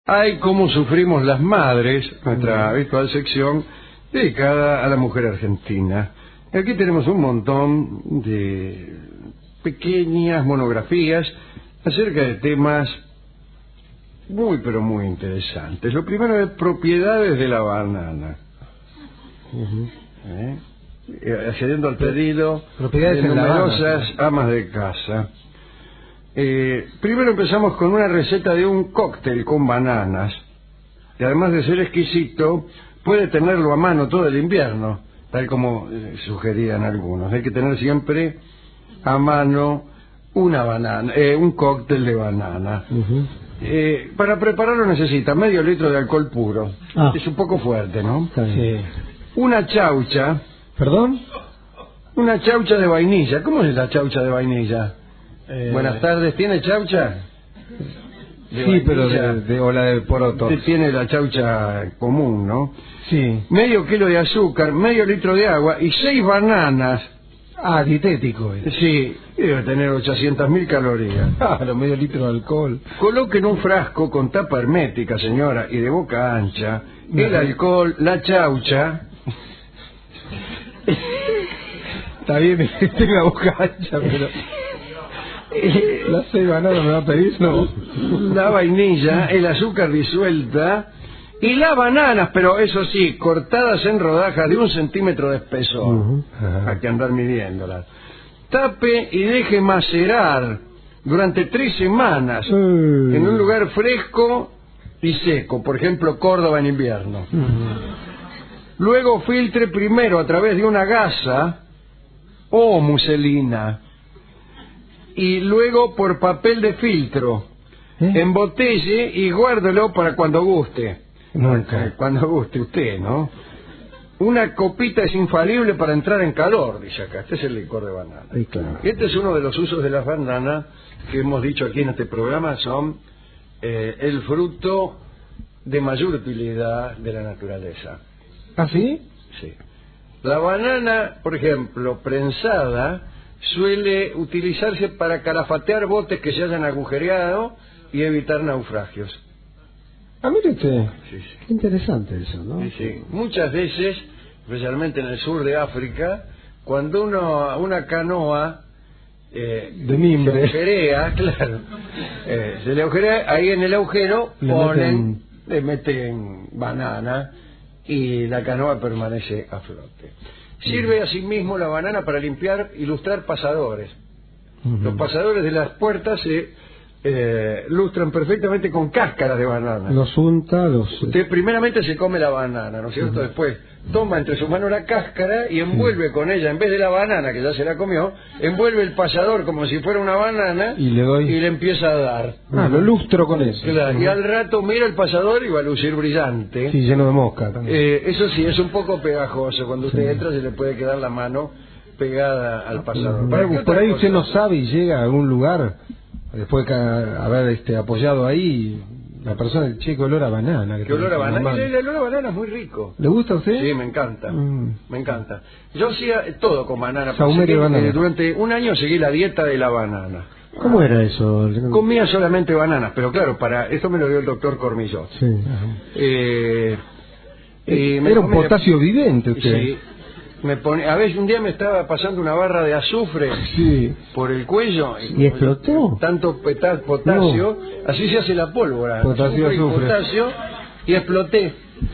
hay Cómo sufrimos las madres, nuestra habitual sección dedicada a la mujer argentina. Aquí tenemos un montón de pequeñas monografías acerca de temas muy pero muy interesantes. Lo primero es propiedades de la banana. Accediendo al pedido de numerosas amas de casa. Primero empezamos con una receta de un cóctel con bananas, y además de ser exquisito, puede tenerlo a mano todo el invierno, tal como sugerían algunos. Hay que tener siempre a mano una banana, un cóctel de banana. Para prepararlo necesita medio litro de alcohol puro. Es un poco fuerte, ¿no? Sí. Una chaucha. ¿Perdón? Una chaucha de vainilla. ¿Cómo es la chaucha de vainilla? Buenas tardes, ¿tiene chaucha? Sí, pero o la de poroto. Tiene la chaucha común, ¿no? Sí. Medio kilo de azúcar, medio litro de agua y 6 bananas. Ah, dietético. Sí, debe tener 800.000 calorías. Claro, medio litro de alcohol. Coloque en un frasco con tapa hermética, señora, y de boca ancha, el alcohol, la chaucha. Está bien que tenga boca ancha, pero... ¿Las 6 bananas me va a pedir? No. La vainilla, el azúcar disuelta y las bananas, pero eso sí, cortadas en rodajas de 1 centímetro de espesor. Hay que andar midiéndolas. Tape y deje macerar durante 3 semanas en un lugar fresco y seco, por ejemplo, Córdoba en invierno. Luego filtre primero a través de una gasa o muselina y luego por papel de filtro. Embotelle y guárdelo para cuando guste. Cuando guste usted, ¿no? Una copita es infalible para entrar en calor, dice acá. Este es el licor de banana. Sí, claro. Este es uno de los usos de las bananas que hemos dicho aquí en este programa. Son el fruto de mayor utilidad de la naturaleza. ¿Ah, sí? Sí. La banana, por ejemplo, prensada, suele utilizarse para calafatear botes que se hayan agujereado y evitar naufragios. Ah, mire usted. Sí. Qué interesante eso, ¿no? Sí. Muchas veces, especialmente en el sur de África, cuando una canoa de mimbre se agujerea, claro, se le agujerea, ahí en el agujero le meten banana y la canoa permanece a flote. Sirve asimismo la banana para limpiar y lustrar pasadores. Los pasadores de las puertas se lustran perfectamente con cáscaras de banana. Los unta, Usted primeramente se come la banana, ¿no es cierto? Después toma entre sus manos la cáscara y envuelve con ella, en vez de la banana que ya se la comió, envuelve el pasador como si fuera una banana y le empieza a dar. Lo lustro con eso. Claro, y al rato mira el pasador y va a lucir brillante. Sí, lleno de mosca también. Eso sí, es un poco pegajoso. Cuando usted entra se le puede quedar la mano pegada al pasador. Por ahí usted no sabe y llega a algún lugar después de haber apoyado ahí, la persona, che, que olor a banana. Que olor a banana. El olor a banana es muy rico. ¿Le gusta a usted? Sí, me encanta. Me encanta. Yo hacía todo con banana. Banana. Durante un año seguí la dieta de la banana. ¿Cómo era eso? Comía solamente bananas, pero claro, para esto me lo dio el doctor Cormillot. Sí. Era un potasio vivente usted. Sí. A veces un día me estaba pasando una barra de azufre por el cuello y explotó. Tanto potasio, así se hace la pólvora. Potasio, azufre. Potasio, y exploté.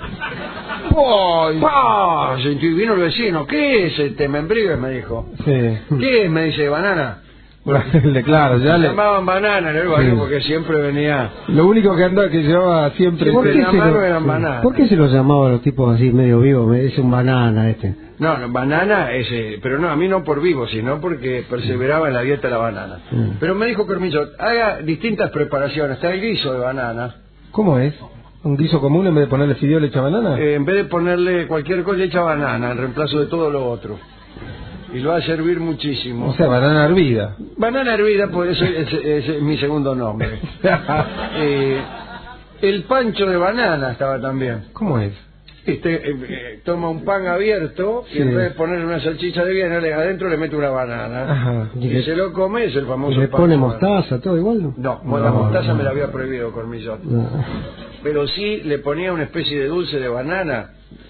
¡Pah! Y vino el vecino, ¿qué es este membrillo? Me dijo. Sí. ¿Qué es? Me dice, banana. Claro, ya le llamaban banana en el barrio porque siempre venía. Lo único que llevaba siempre en la mano eran bananas. ¿Por qué se los llamaba a los tipos así medio vivos? Es un banana este. No, banana pero no, a mí no por vivo, sino porque perseveraba en la dieta de la banana. Pero me dijo Cormillot, haga distintas preparaciones. Está el guiso de banana. ¿Cómo es? ¿Un guiso común en vez de ponerle fideo le echa banana? En vez de ponerle cualquier cosa le echa banana en reemplazo de todo lo otro. Y lo va a servir muchísimo. O sea, banana hervida. Banana hervida, pues ese es mi segundo nombre. El pancho de banana estaba también. ¿Cómo es? toma un pan abierto y en vez de ponerle una salchicha de Viena, adentro le mete una banana. Ajá. Y se lo come, es el famoso ¿Y le pan pone con mostaza, todo igual? No, la mostaza me la había prohibido Cormillot. No. Pero sí le ponía una especie de dulce de banana.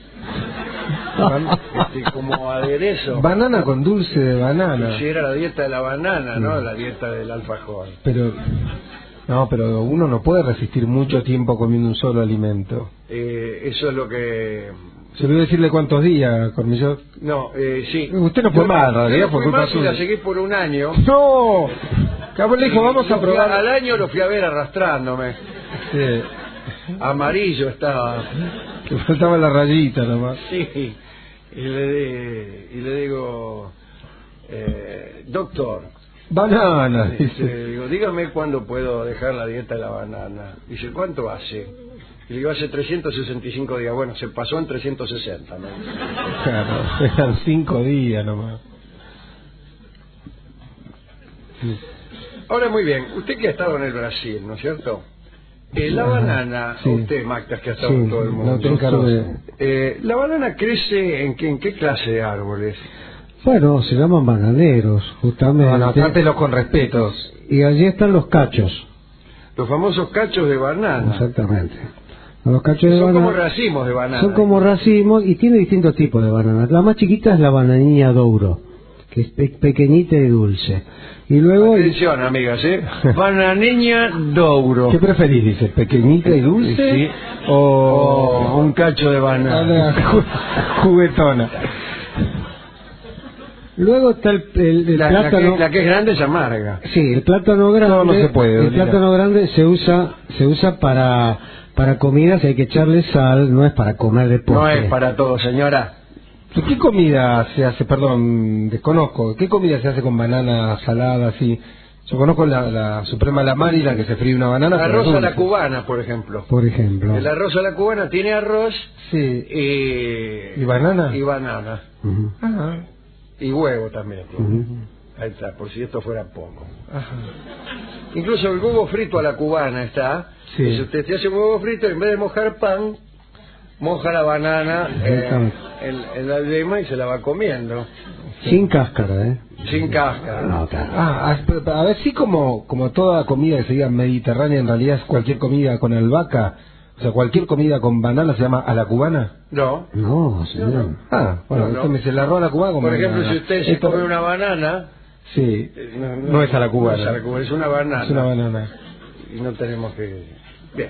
Como aderezo. Banana con dulce de banana. Si era la dieta de la banana, ¿no? La dieta del alfajor. Pero uno no puede resistir mucho tiempo comiendo un solo alimento. Eso es lo que... ¿Se olvidó decirle cuántos días, Cormillot? No, sí. Usted no fue mal, en realidad, por culpa suya. suya. La seguí por un año. ¡No! Cabo le dijo, vamos a probar. Al año lo fui a ver arrastrándome. Sí. Amarillo estaba. Que faltaba la rayita nomás. Sí. Y le digo, doctor. Banana. Le digo, dígame cuándo puedo dejar la dieta de la banana. Dice, ¿cuánto hace? Y le digo, hace 365 días. Bueno, se pasó en 360, ¿no? Claro, eran 5 días nomás. Ahora, muy bien, usted que ha estado en el Brasil, ¿no es cierto? La banana, sí. Usted, Magda, que ha estado en todo el mundo. La banana crece en qué clase de árboles? Bueno, se llaman bananeros, justamente. Bueno, trátelo con respeto. Y allí están los cachos. Los famosos cachos de banana. Exactamente. Los cachos de Son banana como racimos de banana. son como racimos y tiene distintos tipos de bananas. La más chiquita es la bananilla douro, que es pequeñita y dulce. Y luego Atención, amigas, Bananiña douro. ¿Qué preferís? Dice, ¿pequeñita y dulce? Sí. O un cacho de banana. Juguetona. luego está el plátano. La que es grande es amarga. Sí, el plátano grande. No se puede. El plátano grande se usa para comidas, hay que echarle sal, no es para comer de postre. No es para todo, señora. ¿Qué comida se hace? Perdón, desconozco. ¿Qué comida se hace con banana salada así? Yo conozco la Suprema la Mari, la que se fríe una banana. Arroz a la cubana, por ejemplo. Por ejemplo. El arroz a la cubana tiene arroz. Sí. ¿Y banana? Y banana. Uh-huh. Ajá. Y huevo también. Uh-huh. Ahí está, por si esto fuera poco. Ajá. Incluso el huevo frito a la cubana está. Sí. Y si usted se hace un huevo frito, en vez de mojar pan, moja la banana en la yema y se la va comiendo. Sin cáscara, ¿eh? Sin cáscara. No, claro. A ver, sí, como toda comida que se diga mediterránea, en realidad es cualquier comida con albahaca. O sea, cualquier comida con banana se llama a la cubana. No. No, señor. Bueno, usted me dice el arroz a la cubana con Por banana. ejemplo, si usted se come una banana... Sí, no es a la cubana. No es a la cubana, es una banana. Es una banana. Y no tenemos que... Bien.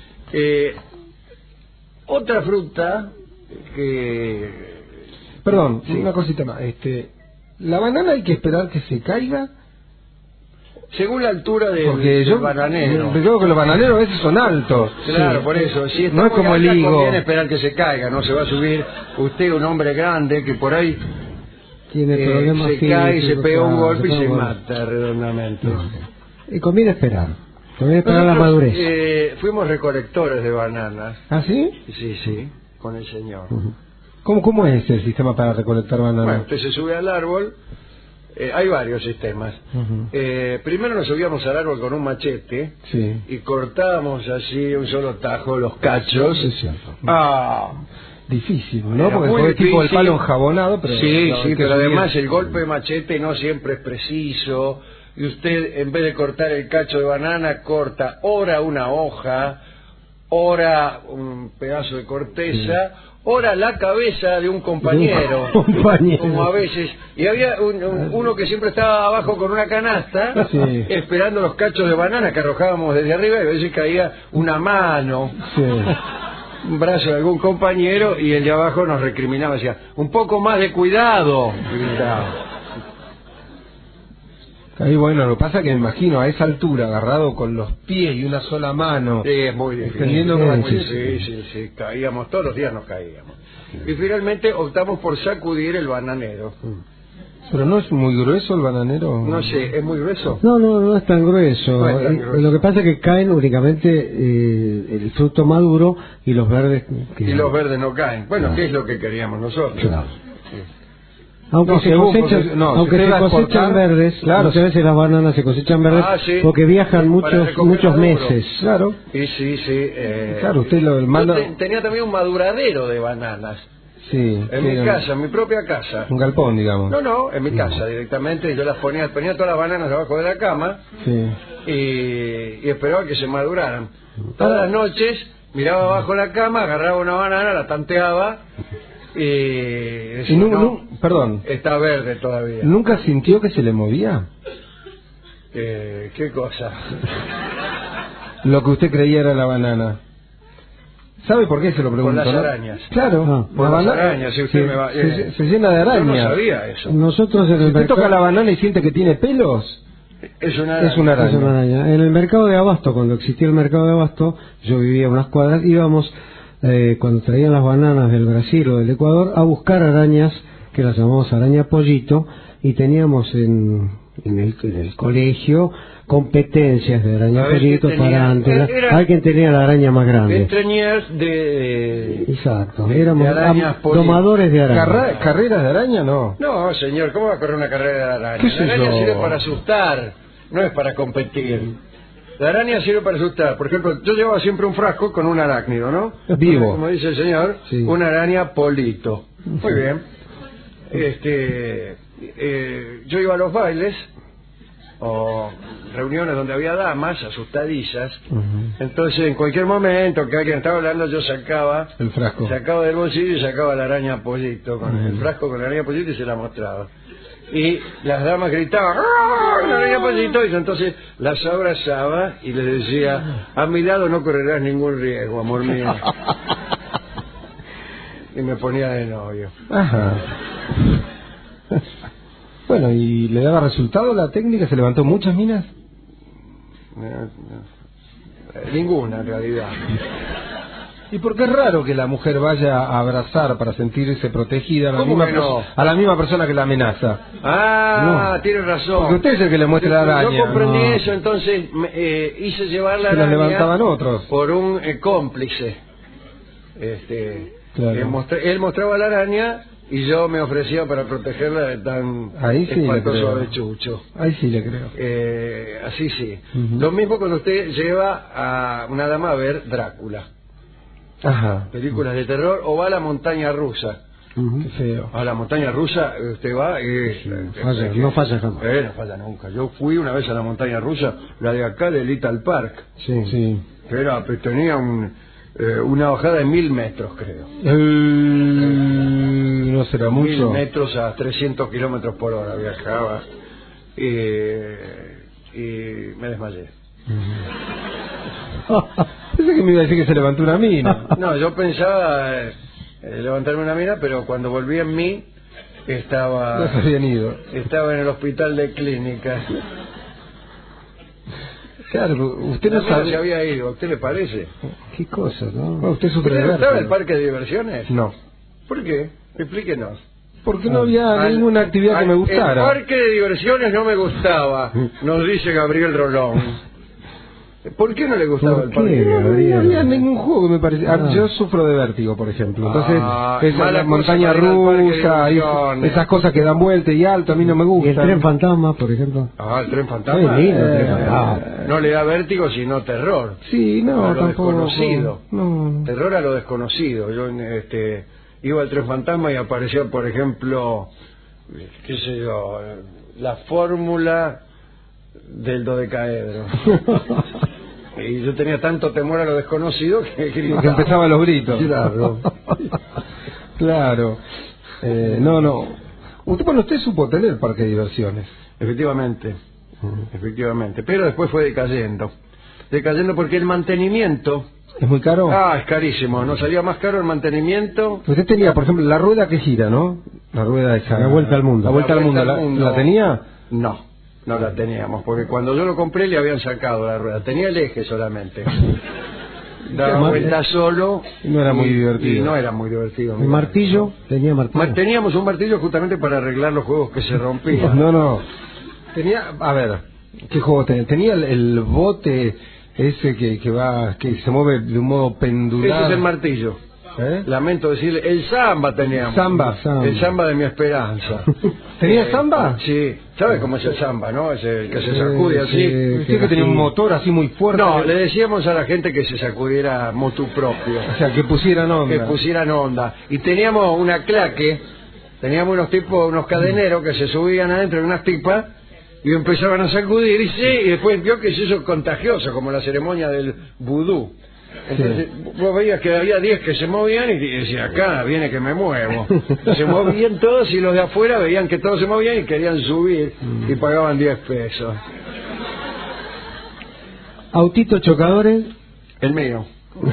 Otra fruta que... Perdón, Sí. una cosita más. ¿La banana hay que esperar que se caiga? Según la altura Porque del bananero. Yo creo que los bananeros a veces son altos. Claro, Sí. por eso. Si está no es muy como el alta, higo. conviene esperar que se caiga, no se va a subir usted, un hombre grande, que por ahí Tiene problemas se cae, se físicos, pega un claro, golpe y se pega un mata redondamente. Y conviene esperar. Conviene esperar la Nosotros, madurez. fuimos recolectores de bananas. ¿Ah, sí? Sí, con el señor. Ujú. ¿Cómo es el sistema para recolectar bananas? Bueno, usted se sube al árbol. Hay varios sistemas. Ujú. Primero nos subíamos al árbol con un machete Sí. y cortábamos así un solo tajo los cachos. Es cierto. Difícil, ¿no? Era Porque muy fue tipo el difícil. palo enjabonado, pero... Sí, no, hay que pero subir. además el golpe de machete no siempre es preciso. Y usted, en vez de cortar el cacho de banana, corta ora una hoja, ora un pedazo de corteza, ora la cabeza de un compañero. De un compañero. Como a veces. Y había uno que siempre estaba abajo con una canasta, Sí. esperando los cachos de banana que arrojábamos desde arriba, y a veces caía una mano. Sí. Un brazo de algún compañero y el de abajo nos recriminaba, decía, un poco más de cuidado, gritaba. Ahí bueno, lo que pasa que me imagino a esa altura, agarrado con los pies y una sola mano, Sí, es muy difícil. extendiendo Es como muy así. difícil, sí, caíamos, todos los días nos caíamos. Y finalmente optamos por sacudir el bananero. Pero no es muy grueso el bananero. No sé, ¿es muy grueso? No es tan grueso. No es tan grueso. Lo que pasa es que caen únicamente el fruto maduro y los verdes. Y los verdes no caen. Bueno, Claro. ¿qué es lo que queríamos nosotros? Claro. Aunque No, se según, cosechan, porque- no, si aunque usted se va a cosechan exportar, verdes, claro. muchas veces las bananas se cosechan verdes Sí. porque viajan Para recoger muchos maduro. meses. Claro. Y sí. Claro, usted lo yo manda- tenía también un maduradero de bananas Sí. en mi casa, en mi propia casa. Un galpón, digamos. No, en mi casa directamente. Y yo las ponía todas las bananas debajo de la cama Sí. y esperaba que se maduraran. Todas las noches miraba abajo la cama, agarraba una banana, la tanteaba y decía, Y no, perdón, está verde todavía. ¿nunca sintió que se le movía? ¿Qué cosa? Lo que usted creía era la banana. ¿Sabe por qué se lo pregunto? Por las no? arañas. Claro, Ah, por la las banana- arañas, si usted me va- se llena de Yo arañas. no sabía eso. Nosotros en Si el usted mercado... toca la banana y siente que tiene pelos, Es una araña. es una araña. Es una araña. En el mercado de abasto, cuando existía el mercado de abasto, yo vivía a unas cuadras, íbamos, cuando traían las bananas del Brasil o del Ecuador, a buscar arañas, que las llamamos araña pollito, y teníamos en el colegio competencias de araña A ver pollito qué tenía. para antes. Era- Hay quien tenía la araña más grande. Extrañers de... Exacto, de éramos arañas domadores de araña. ¿Carreras de araña? No. No, señor, ¿cómo va a correr una carrera de araña? ¿Qué sé La araña yo? sirve para asustar, no es para competir. La araña sirve para asustar. Por ejemplo, yo llevaba siempre un frasco con un arácnido, ¿no? Vivo. Como dice el señor, Sí. una araña polito. Muy bien. Yo iba a los bailes o reuniones donde había damas asustadizas. Entonces, en cualquier momento que alguien estaba hablando, yo sacaba El frasco. del bolsillo y sacaba la araña pollito, con el frasco con la araña pollito, y se la mostraba. Y las damas gritaban, ¡ah, la araña pollito! Y yo entonces las abrazaba y les decía, a mi lado no correrás ningún riesgo, amor mío. Y me ponía de novio. Ajá. Bueno, ¿y le daba resultado la técnica? ¿Se levantó muchas minas? Ninguna, en realidad. ¿Y por qué es raro que la mujer vaya a abrazar para sentirse protegida a la, ¿Cómo misma, que no? a la misma persona que la amenaza? Ah, tiene razón. Porque usted es el que le muestra la araña. Yo comprendí No. eso, entonces hice llevar la Se la araña levantaban otros. por un cómplice. Claro. Él mostraba la araña y yo me ofrecía para protegerla de tan Ahí sí le espantoso creo. avechucho. Ahí sí le creo. Así sí. Ujú. Lo mismo cuando usted lleva a una dama a ver Drácula, Ajá. películas de terror, o va a la montaña rusa. Qué feo. A la montaña rusa usted va y... No falla jamás. No falla nunca. Yo fui una vez a la montaña rusa, la de acá de Little Park, Sí. Sí. que tenía una bajada de 1000 metros, creo. No será 1000 mucho. metros a 300 kilómetros por hora viajaba y me desmayé. Pensé que me iba a decir que se levantó una mina. No, yo pensaba levantarme una mina, pero cuando volví en mí Ya se habían ido. estaba en el hospital de clínicas. Claro, usted no La mina se sabe. había ido, ¿a usted le parece? Qué cosa, ¿no? Bueno, usted sufre de ¿Usted estaba en el vértigo. parque de diversiones? No. ¿Por qué? Explíquenos. Porque no había ninguna actividad que me El gustara. parque de diversiones no me gustaba, nos dice Gabriel Rolón. ¿Por qué no le gustaba ¿Por el qué, parque? No Gabriel? había ningún juego, me parece. Ah. Yo sufro de vértigo, por ejemplo. Entonces, esa mala la montaña cosa para ir al parque de rusa, diversiones. esas cosas que dan vuelta y alto, a mí no me ¿Y el gustan. tren fantasma, por ejemplo? El tren fantasma. Qué lindo el tren fantasma. No le da vértigo, sino terror. Sí, no, A lo tampoco. desconocido. No. Terror a lo desconocido. Yo iba al tren fantasma y aparecía, por ejemplo, qué sé yo, la fórmula del dodecaedro. Y yo tenía tanto temor a lo desconocido que gritaba. Que empezaban los gritos. Claro. Claro. No. Usted supo tener parque de diversiones. Efectivamente. Pero después fue decayendo. Decayendo porque el mantenimiento... ¿Es muy caro? Es carísimo. Nos salía más caro el mantenimiento. Usted tenía, por ejemplo, la rueda que gira, ¿no? La rueda esa. La vuelta al mundo. La vuelta La al mundo. vuelta al mundo. ¿La tenía? No la teníamos, porque cuando yo lo compré le habían sacado la rueda. Tenía el eje solamente. Daba vuelta solo. Y no era muy divertido. Y no era muy divertido. ¿El martillo? Tenía martillo. Teníamos un martillo justamente para arreglar los juegos que se rompían. No. Tenía, a ver, ¿qué juego tenía? Tenía el bote ese que se mueve de un modo pendular. Ese es el martillo. Lamento decirle, el samba teníamos. Samba. El samba de mi esperanza. ¿Tenía samba? Sí. ¿Sabes cómo es el samba, no? Es el que se sacude así. Usted que tenía un motor así muy fuerte. No, le decíamos a la gente que se sacudiera motu propio. O sea, que pusieran onda. Que pusieran onda. Y teníamos una claque, teníamos unos cadeneros que se subían adentro de unas tipas y empezaban a sacudir y después vio que eso es contagioso, como la ceremonia del vudú. Entonces vos veías que había 10 que se movían y decía, acá viene que me muevo. Se movían todos y los de afuera veían que todos se movían y querían subir y pagaban 10 pesos. ¿Autitos chocadores? El mío.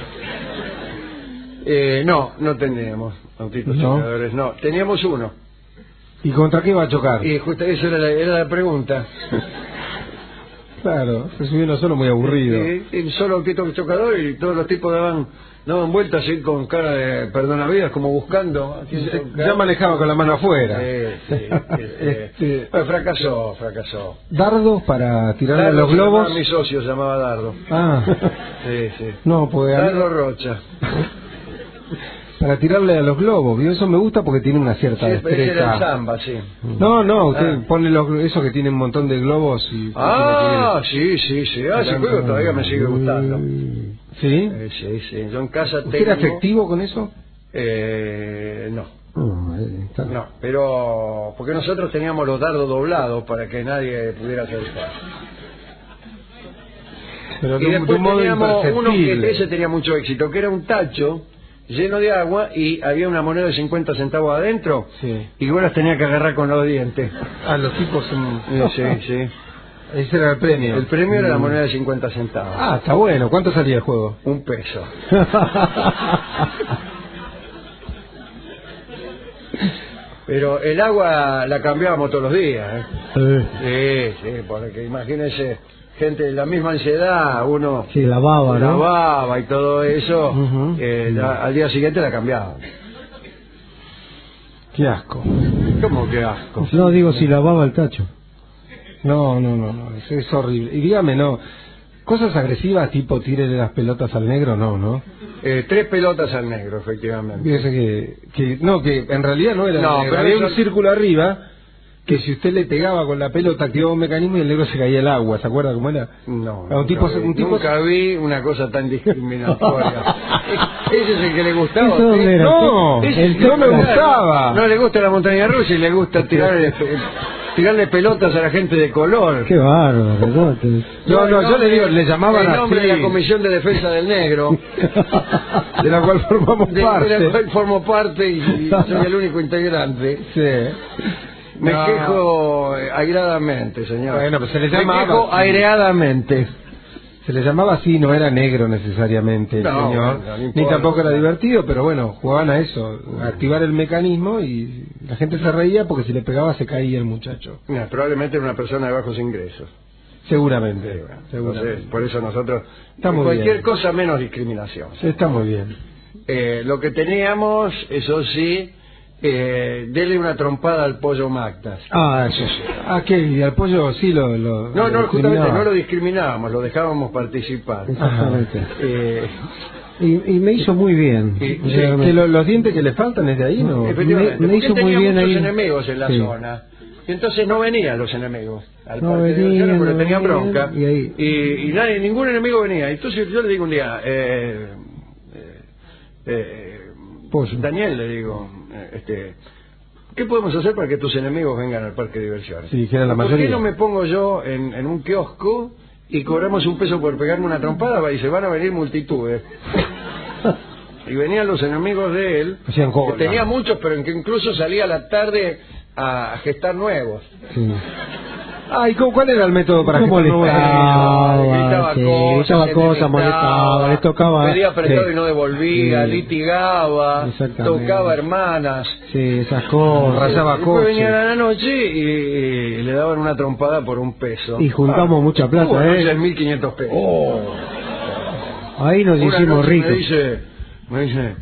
No teníamos autitos chocadores, no. Teníamos uno. ¿Y contra qué iba a chocar? Y justo esa era la pregunta. Claro, se subió uno solo muy aburrido. Y solo autito chocador y todos los tipos daban vueltas así con cara de perdonavidas como buscando. Ya manejaba con la mano afuera. Pues fracasó. ¿Dardos para tirarle a los globos? Mi socio se llamaba Dardo. Sí. No, pues... Dardo Rocha. Para tirarle a los globos, ¿vio? Eso me gusta porque tiene una cierta destreza. Ese era el samba, sí. No, usted pone eso que tiene un montón de globos y... sí. Ese juego todavía me sigue gustando. ¿Sí? Sí. Yo en casa ¿Usted era efectivo con eso? No, pero... Porque nosotros teníamos los dardos doblados para que nadie pudiera acercar. Pero y después teníamos uno que ese tenía mucho éxito, que era un tacho lleno de agua y había una moneda de 50 centavos adentro y vos las tenías que agarrar con los dientes. Los tipos... Sí. Ese era el premio. El premio era la moneda de 50 centavos. Está bueno. ¿Cuánto salía el juego? 1 peso. Pero el agua la cambiábamos todos los días, Sí, porque imagínese, gente de la misma ansiedad, uno lavaba y todo eso, al día siguiente la cambiaba. Qué asco. ¿Cómo qué asco? No, digo si lavaba el tacho. No, eso es horrible. Y dígame, cosas agresivas tipo tírele las pelotas al negro, no. 3 pelotas al negro, efectivamente. Fíjese que en realidad no era negro. Pero había un círculo arriba que si usted le pegaba con la pelota activaba un mecanismo y el negro se caía al agua. ¿Se acuerda cómo era? Nunca vi una cosa tan discriminatoria. Ese es el que le gustaba. No, no me gustaba. No le gusta la montaña rusa y le gusta tirarle pelotas a la gente de color. Qué bárbaro. Yo le digo, le llamaban en nombre así. de la Comisión de Defensa del Negro, de la cual formamos parte. De la cual formo parte y soy el único integrante. Sí. Me quejo airadamente, señor. Bueno, pues se le llamaba... Me quejo aireadamente. Se le llamaba así, no era negro necesariamente el señor, ni tampoco era divertido, pero bueno, jugaban a eso, a activar el mecanismo y la gente se reía porque si le pegaba se caía el muchacho. Probablemente era una persona de bajos ingresos. Seguramente. Entonces, por eso nosotros... Cualquier cosa menos discriminación. Está muy bien. Lo que teníamos, eso sí... dele una trompada al pollo Magdas. Eso sí. ¿Qué? ¿Y al pollo sí lo justamente no lo discriminábamos, lo dejábamos participar. Exactamente. Y me hizo muy bien. Que los dientes que le faltan es de ahí, ¿no? Efectivamente, me hizo muy bien ahí. enemigos en la zona. Y entonces no venían los enemigos al no parque de diversiones porque tenían bronca. Y ningún enemigo venía. Entonces yo le digo un día, Daniel, le digo, ¿qué podemos hacer para que tus enemigos vengan al parque de diversiones? Sí, que era la ¿Por mayoría. qué no me pongo yo en un kiosco y cobramos 1 peso por pegarme una trompada y se van a venir multitudes? Y venían los enemigos de él, que tenía muchos, pero en que incluso salía a la tarde a gestar nuevos. Sí. ¿Y cuál era el método para gestar nuevos? Gritaba cosas, molestaba, le tocaba... Pedía prestado y no devolvía, litigaba, tocaba hermanas. Sí, esas cosas. Rayaba Después coches. venían a la noche y le daban una trompada por 1 peso. Y juntamos mucha plata, 1.500 pesos. Ahí nos hicimos ricos. Me dice...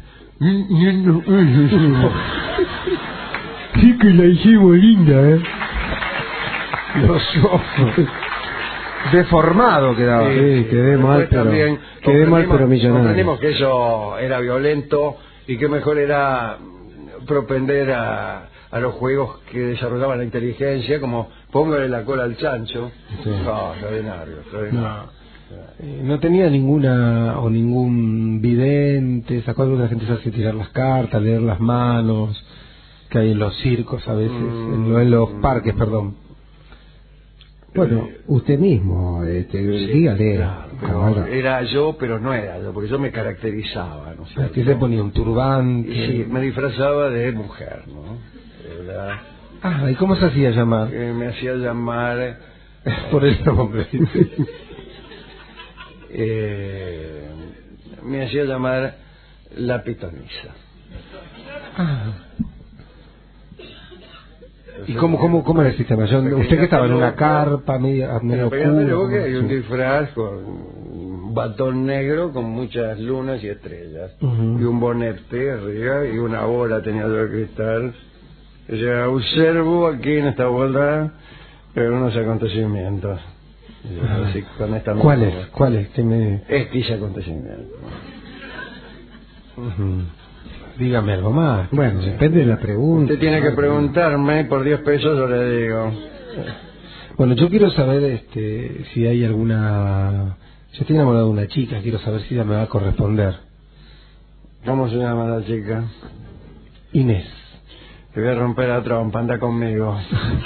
Sí que la hicimos linda, Los ojos. Deformado quedaba. Sí, quedé mal, pero millonario. Comprendimos que eso era violento Y qué mejor era propender a los juegos que desarrollaban la inteligencia, como póngale la cola al chancho. Sí. No, extraordinario. No tenía ningún vidente, esa cosa que la gente se hace tirar las cartas, leer las manos, que hay en los circos a veces, en los parques, perdón. Bueno, usted mismo, dígale. Claro, era yo, pero no era yo, porque yo me caracterizaba, ¿no es cierto? Que se ponía un turbante. Sí, me disfrazaba de mujer, ¿no? ¿Y cómo se hacía llamar? Me hacía llamar... Por el nombre. Me hacía llamar la pitonisa. ¿Y cómo era el sistema? ¿Usted que estaba en una carpa medio oscura? Hay un disfraz con un batón negro con muchas lunas y estrellas. Y un bonete arriba y una bola tenía yo de cristal. O sea, observo aquí en esta bola unos acontecimientos. Así, con esta ¿Cuáles? X acontecimientos. Dígame algo más. Bueno, depende de la pregunta. Usted tiene que preguntarme, por 10 pesos yo le digo. Bueno, yo quiero saber si hay alguna... Yo estoy enamorado de una chica, quiero saber si ella me va a corresponder. ¿Cómo se llama la chica? Inés. Te voy a romper la trompa, anda conmigo.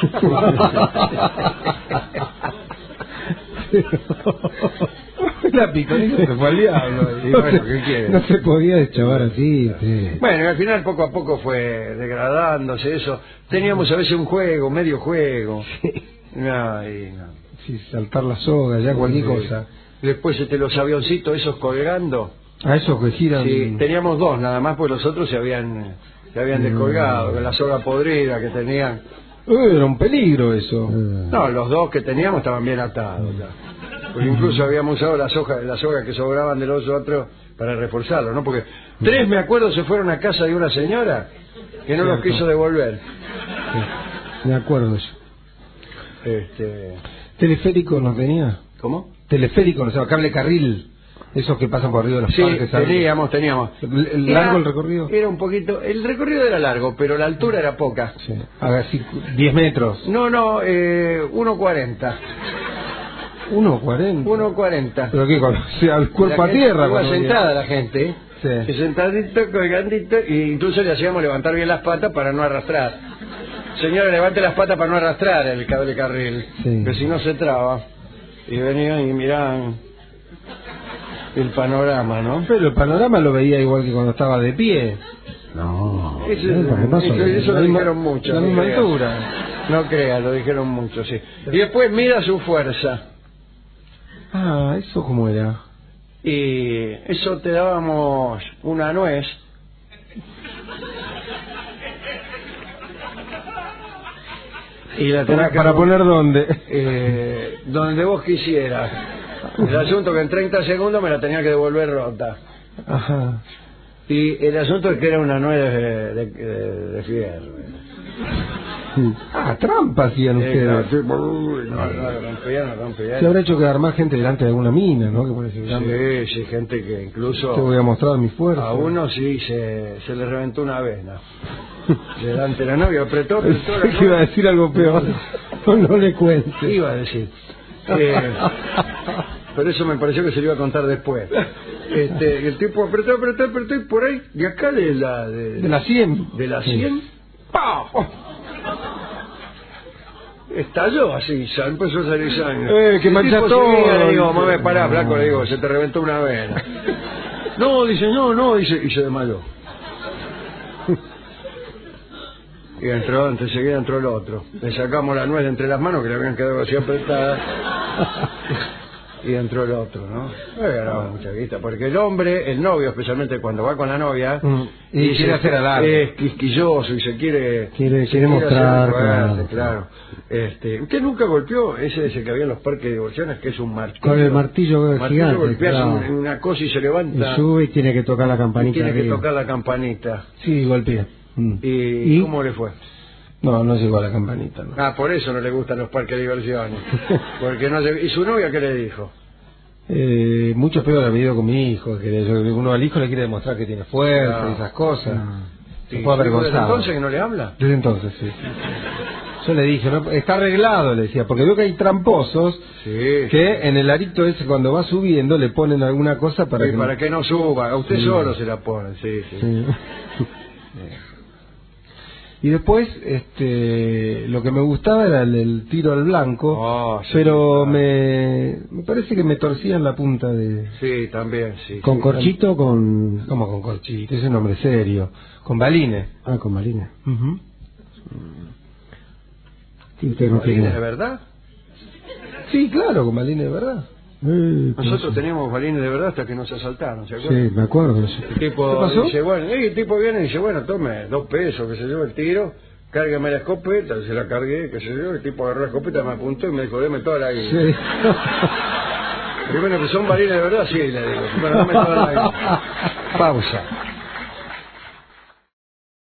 La pitonisa se fue al diablo. Y bueno, ¿qué quiere? No se podía chavar así. Bueno, y al final poco a poco fue degradándose eso. Teníamos a veces un juego, medio juego. No. Sí, saltar la soga, ya cualquier cosa. Después los avioncitos esos colgando. A esos que giran. Sí, teníamos 2 nada más, pues los otros se habían descolgado, con la soga podrida que tenían. Era un peligro eso. No, los 2 que teníamos estaban bien atados ya. Porque incluso habíamos usado las sogas que sobraban de los otros para reforzarlo, ¿no? Porque 3, me acuerdo, se fueron a casa de una señora que no los quiso devolver. Sí, me acuerdo eso. ¿Teleférico no tenía? ¿Cómo? Teleférico, cable carril. Esos que pasan por arriba de los parques. Teníamos. ¿Largo el recorrido? Era un poquito... El recorrido era largo, pero la altura era poca. Sí. Así, 10 metros. No, 1,40. 1,40. ¿Pero qué? Al cuerpo a gente tierra. Iba sentada la gente, sí. Sentadito, colgandito, y incluso le hacíamos levantar bien las patas para no arrastrar. Señora, levante las patas para no arrastrar el cable carril, que si no se traba. Y venían y miraban el panorama, ¿no? Pero el panorama lo veía igual que cuando estaba de pie. No, eso lo dijeron mucho. La misma altura. No creas, lo dijeron mucho, sí. Y después mira su fuerza. ¿Eso cómo era? Y eso te dábamos una nuez. Y la ¿Para poner dónde? Donde vos quisieras. El asunto que en 30 segundos me la tenía que devolver rota. Ajá. Y el asunto es que era una nuez de fierro. Trampa hacían ustedes. Rompían. Se habrá hecho quedar más gente delante de alguna mina, ¿no? Sí, gente que incluso... Te voy a mostrar mi fuerza. A uno sí se le reventó una vena. Delante de la novia, apretó la novia. Iba a decir algo peor. No le cuente. Iba a decir. Pero eso me pareció que se lo iba a contar después. El tipo apretó y por ahí, de acá de la 100. De la 100, ¡pau! Estalló así, empezó a salir sangre. Que mancha todo. Le digo, mame, pará, flaco, le digo, se te reventó una vena. No, dice, y se desmayó. Y enseguida entró el otro. Le sacamos la nuez de entre las manos, que le habían quedado así apretadas. Y entró el otro, ¿no? Ganaba mucha guita, porque el hombre, el novio, especialmente cuando va con la novia, y quiere hacer alarde. Es quisquilloso y se quiere mostrar, claro. ¿Usted nunca golpeó ese que había en los parques de diversiones, que es un martillo? Con el martillo gigante, golpeas una cosa y se levanta. Y sube y tiene que tocar la campanita. Sí, golpea. ¿Y cómo le fue? No llegó a la campanita, ¿no? Por eso no le gustan los parques de diversiones. Porque no. ¿Y su novia qué le dijo? Mucho peor ha habido con mi hijo, que uno al hijo le quiere demostrar que tiene fuerza y esas cosas. Se fue avergonzado. ¿Desde entonces que no le habla? Desde entonces, sí. Yo le dije, no, está arreglado, le decía, porque veo que hay tramposos que en el arito ese cuando va subiendo le ponen alguna cosa para que no suba. A usted solo se la ponen, sí. Y después, lo que me gustaba era el tiro al blanco, pero me parece que me torcían la punta de... Sí, también, sí. ¿Con corchito o con...? ¿Cómo con corchito? Es un nombre serio. Con balines. Ah, con balines. ¿Balines de verdad? Sí, claro, con balines de verdad. Nosotros teníamos balines de verdad hasta que nos asaltaron, ¿se acuerdan? Sí, me acuerdo. El tipo dice, bueno, el tipo viene y dice, bueno, tome 2 pesos, que se lleve el tiro, cárgame la escopeta, se la cargué, que se yo, el tipo agarró la escopeta, me apuntó y me dijo, deme toda la guita. Sí. Y bueno, que son balines de verdad, sí, le digo, bueno, dame toda la guita. Pausa.